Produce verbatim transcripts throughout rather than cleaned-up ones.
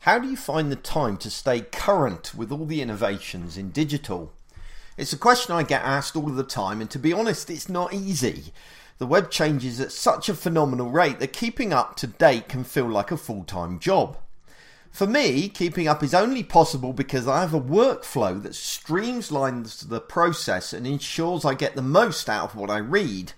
How do you find the time to stay current with all the innovations in digital? It's a question I get asked all of the time, and to be honest, it's not easy. The web changes at such a phenomenal rate that keeping up to date can feel like a full-time job. For me, keeping up is only possible because I have a workflow that streamlines the process and ensures I get the most out of what I read.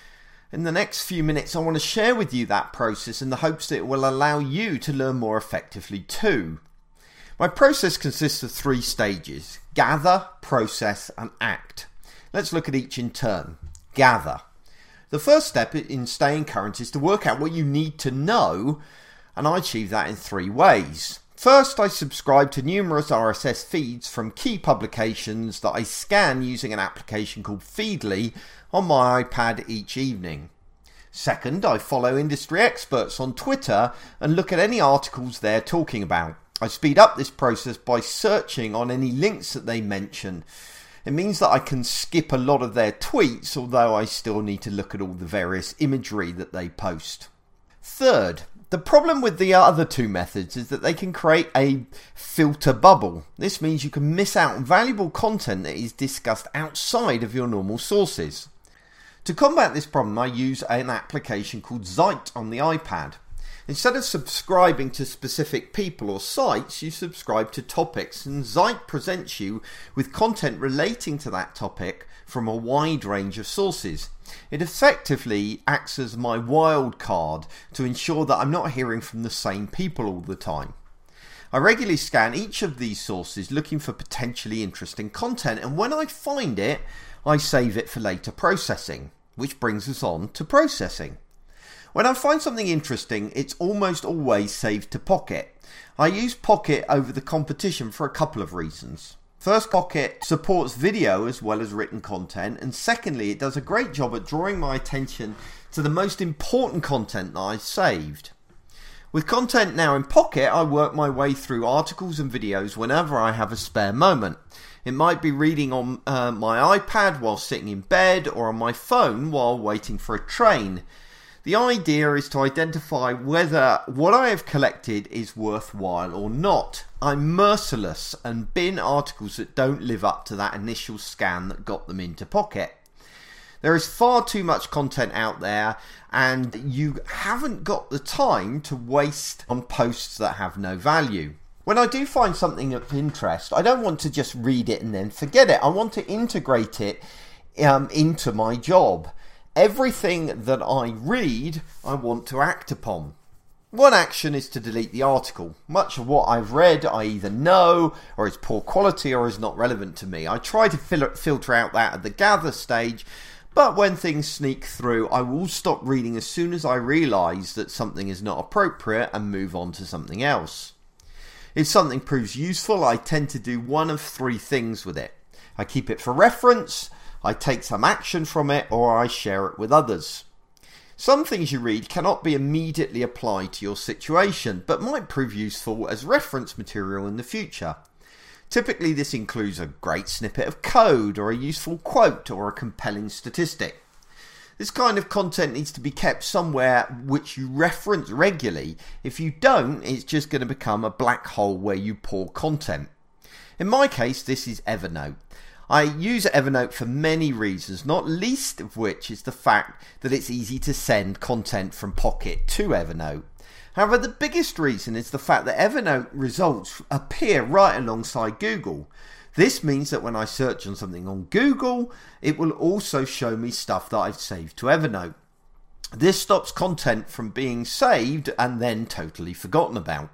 In the next few minutes, I want to share with you that process in the hopes that it will allow you to learn more effectively too. My process consists of three stages: gather, process, and act. Let's look at each in turn. Gather. The first step in staying current is to work out what you need to know, and I achieve that in three ways. First, I subscribe to numerous R S S feeds from key publications that I scan using an application called Feedly on my iPad each evening. Second, I follow industry experts on Twitter and look at any articles they're talking about. I speed up this process by searching on any links that they mention. It means that I can skip a lot of their tweets, although I still need to look at all the various imagery that they post. Third, the problem with the other two methods is that they can create a filter bubble. This means you can miss out on valuable content that is discussed outside of your normal sources. To combat this problem, I use an application called Zite on the iPad. Instead of subscribing to specific people or sites, you subscribe to topics, and Zite presents you with content relating to that topic from a wide range of sources. It effectively acts as my wild card to ensure that I'm not hearing from the same people all the time. I regularly scan each of these sources looking for potentially interesting content, and when I find it, I save it for later processing, which brings us on to processing. When I find something interesting, it's almost always saved to Pocket. I use Pocket over the competition for a couple of reasons. First, Pocket supports video as well as written content, and secondly, it does a great job at drawing my attention to the most important content that I've saved. With content now in Pocket, I work my way through articles and videos whenever I have a spare moment. It might be reading on uh, my iPad while sitting in bed, or on my phone while waiting for a train. The idea is to identify whether what I have collected is worthwhile or not. I'm merciless and bin articles that don't live up to that initial scan that got them into Pocket. There is far too much content out there, and you haven't got the time to waste on posts that have no value. When I do find something of interest, I don't want to just read it and then forget it. I want to integrate it um, into my job. Everything that I read, I want to act upon. One action is to delete the article. Much of what I've read I either know, or is poor quality, or is not relevant to me. I try to fil- filter out that at the gather stage, but when things sneak through, I will stop reading as soon as I realise that something is not appropriate and move on to something else. If something proves useful, I tend to do one of three things with it. I keep it for reference, I take some action from it, or I share it with others. Some things you read cannot be immediately applied to your situation, but might prove useful as reference material in the future. Typically, this includes a great snippet of code, or a useful quote, or a compelling statistic. This kind of content needs to be kept somewhere which you reference regularly. If you don't, it's just going to become a black hole where you pour content. In my case, this is Evernote. I use Evernote for many reasons, not least of which is the fact that it's easy to send content from Pocket to Evernote. However, the biggest reason is the fact that Evernote results appear right alongside Google. This means that when I search on something on Google, it will also show me stuff that I've saved to Evernote. This stops content from being saved and then totally forgotten about.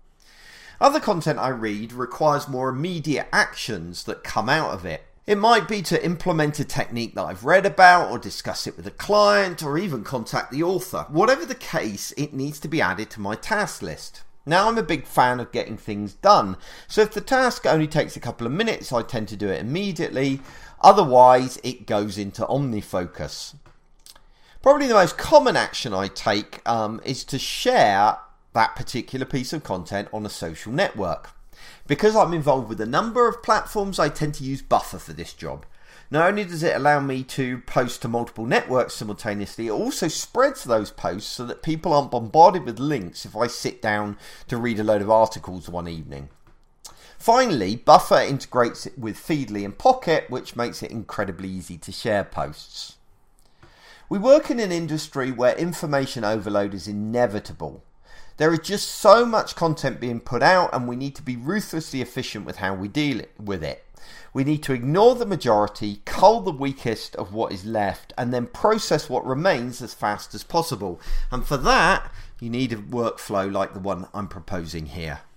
Other content I read requires more immediate actions that come out of it. It might be to implement a technique that I've read about, or discuss it with a client, or even contact the author. Whatever the case, it needs to be added to my task list. Now, I'm a big fan of getting things done, so if the task only takes a couple of minutes, I tend to do it immediately. Otherwise, it goes into OmniFocus. Probably the most common action I take um, is to share that particular piece of content on a social network. Because I'm involved with a number of platforms, I tend to use Buffer for this job. Not only does it allow me to post to multiple networks simultaneously, it also spreads those posts so that people aren't bombarded with links if I sit down to read a load of articles one evening. Finally, Buffer integrates it with Feedly and Pocket, which makes it incredibly easy to share posts. We work in an industry where information overload is inevitable. There is just so much content being put out, and we need to be ruthlessly efficient with how we deal with it. We need to ignore the majority, cull the weakest of what is left, and then process what remains as fast as possible. And for that, you need a workflow like the one I'm proposing here.